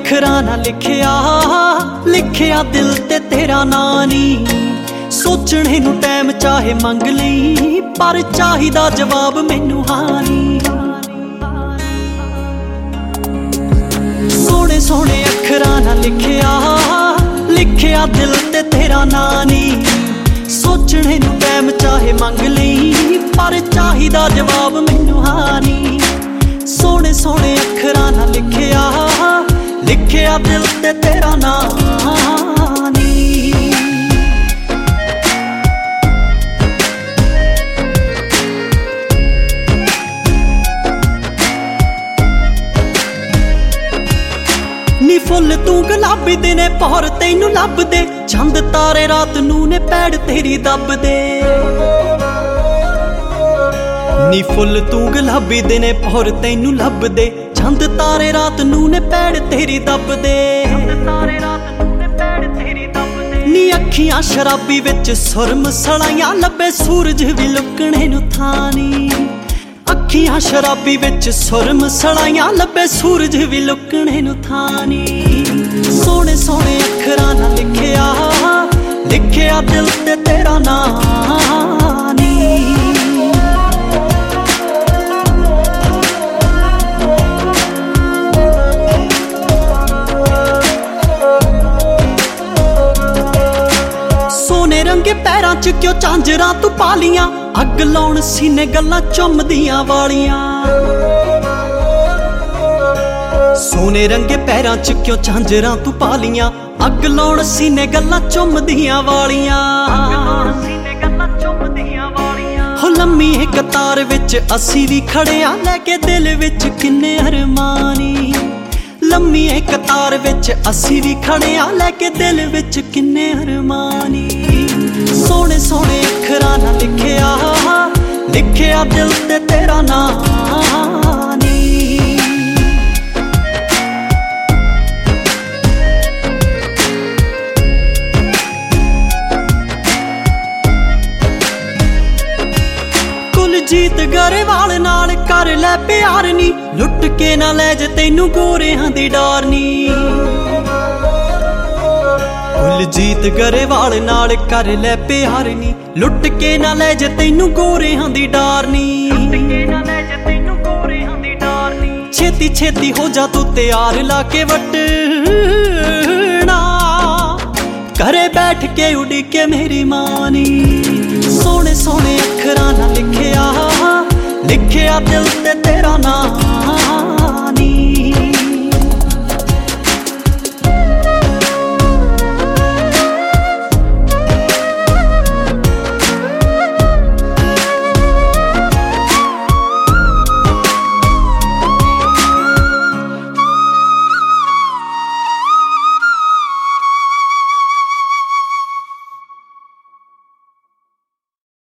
ਅੱਖਰਾਂ ਨਾਲ ਲਿਖਿਆ ਦਿਲ ਤੇ ਤੇਰਾ ਨਾਂ ਨੀ। ਸੋਚਣੇ ਨੂੰ ਟਾਈਮ ਚਾਹੇ ਮੰਗ ਲਈ, ਪਰ ਚਾਹੀਦਾ ਜਵਾਬ ਮੈਨੂੰ ਹਾਂ ਨੀ। ਸੋਹਣੇ ਸੋਹਣੇ ਅੱਖਰਾਂ ਨਾਲ ਲਿਖਿਆ ਦਿਲ ਤੇ ਤੇਰਾ ਨਾਂ ਨੀ। ਸੋਚਣੇ ਨੂੰ ਟਾਈਮ ਚਾਹੇ ਮੰਗ ਲਈ, ਪਰ ਚਾਹੀਦਾ ਜਵਾਬ ਮੈਨੂੰ ਹਾਂ ਨੀ। ਸੋਹਣੇ ਸੋਹਣੇ ਅੱਖਰਾਂ ਨਾਲ ਲਿਖਿਆ ਦਿਲ ਤੇ ਤੇਰਾ ਨਾਂ ਨੀ। ਨੀ ਫੁੱਲ ਤੂੰ ਗੁਲਾਬੀ ਦੇ ਨੇ ਪੌਰ ਤੈਨੂੰ ਲੱਭਦੇ, ਚੰਦ ਤਾਰੇ ਰਾਤ ਨੂੰ ਨੇ ਪੈੜ ਤੇਰੀ ਦੱਬਦੇ। ਨੀ ਫੁੱਲ ਤੂੰ ਗੁਲਾਬੀ ਦੇ ਨੇ ਪੌਰ ਤੈਨੂੰ ਲੱਭਦੇ, ਚੰਦ ਤਾਰੇ ਰਾਤ ਨੂੰ ਨੇ ਪੈੜ ਤੇਰੀ ਦੱਬਦੇ। ਨੀ ਅੱਖੀਆਂ ਸ਼ਰਾਬੀ ਵਿੱਚ ਸੁਰਮ ਸਲਾਈਆਂ ਲੱਭੇ, ਸੂਰਜ ਵੀ ਲੁਕਣੇ ਨੂੰ ਥਾਂ ਨੀ। ਅੱਖੀਆਂ ਸ਼ਰਾਬੀ ਵਿੱਚ ਸੁਰਮ ਸਲਾਈਆਂ ਲੱਭੇ, ਸੂਰਜ ਵੀ ਲੁਕਣੇ ਨੂੰ ਥਾਂ ਨੀ। ਸੋਹਣੇ ਸੋਹਣੇ ਅੱਖਰਾਂ ਨਾਲ ਲਿਖਿਆ ਦਿਲ ਤੇ ਤੇਰਾ ਨਾਂ ਨੀ। ਸੋਨੇ ਰੰਗੇ ਪੈਰਾਂ ਚ ਕਿਉਂ ਝਾਂਜਰਾਂ ਤੂੰ ਪਾ ਲੀਆਂ, ਅੱਗ ਲਾਉਣ ਸੀਨੇ ਗੱਲਾਂ ਚੁੰਮਦੀਆਂ ਵਾਲੀਆਂ। ਸੋਨੇ ਰੰਗੇ ਪੈਰਾਂ ਚ ਕਿਉਂ ਝਾਂਜਰਾਂ ਤੂੰ ਪਾ ਲੀਆਂ, ਅੱਗ ਲਾਉਣ ਸੀਨੇ ਗੱਲਾਂ ਚੁੰਮਦੀਆਂ ਵਾਲੀਆਂ। ਹੋ ਲੰਮੀ ਇੱਕ ਕਤਾਰ ਵਿੱਚ ਅਸੀਂ ਵੀ ਖੜਿਆ, ਲੈ ਕੇ ਦਿਲ ਵਿੱਚ ਕਿੰਨੇ ਅਰਮਾਨੀ। ਲੰਮੀ ਇੱਕ ਕਤਾਰ ਵਿੱਚ ਅਸੀਂ ਵੀ ਖੜਿਆ, ਲੈ ਕੇ ਦਿਲ ਵਿੱਚ ਕਿੰਨੇ ਅਰਮਾਨੀ। ਸੋਹਣੇ ਸੋਹਣੇ ਅੱਖਰਾਂ ਨਾਲ ਲਿਖਿਆ ਦਿਲ ਤੇ ਤੇਰਾ ਨਾਂ ਨੀ। ਕੁਲਜੀਤ ਗਰੇਵਾਲ ਨਾਲ ਕਰ ਲੈ ਪਿਆਰ ਨੀ, ਲੁੱਟ ਕੇ ਨਾ ਲੈ ਜੇ ਤੈਨੂੰ ਗੋਰਿਆਂ ਦੀ ਡਾਰ ਨੀ। ਕੁਲਜੀਤ ਗਰੇਵਾਲ ਨਾਲ ਕਰ ਲੈ ਪਿਆਰ ਨੀ, ਲੁੱਟ ਕੇ ਨਾ ਲੈ ਜੇ ਤੈਨੂੰ ਗੋਰਿਆਂ ਦੀ ਡਾਰ ਨੀ। ਛੇਤੀ ਛੇਤੀ ਹੋ ਜਾ ਤੂੰ ਤਿਆਰ, ਲਾ ਕੇ ਵਟਣਾ ਘਰੇ ਬੈਠ ਕੇ ਉਡੀਕੇ ਮੇਰੀ ਮਾਂ ਨੀ। ਸੋਹਣੇ ਸੋਹਣੇ ਅੱਖਰਾਂ ਨਾਲ ਲਿਖਿਆ ਦਿਲ